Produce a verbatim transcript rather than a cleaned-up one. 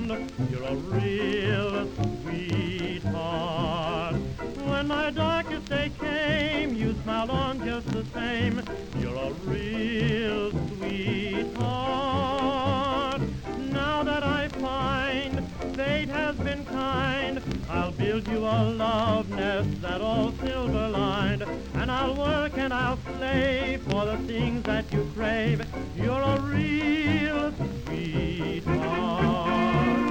friend. You're a real sweetheart. When my darkest day came, you smiled on just the same. You're a real sweetheart. Now that I find fate has been kind, I'll build you a love nest that all silver lined, and I'll work and I'll slave for the things that you crave. You're a real sweetheart.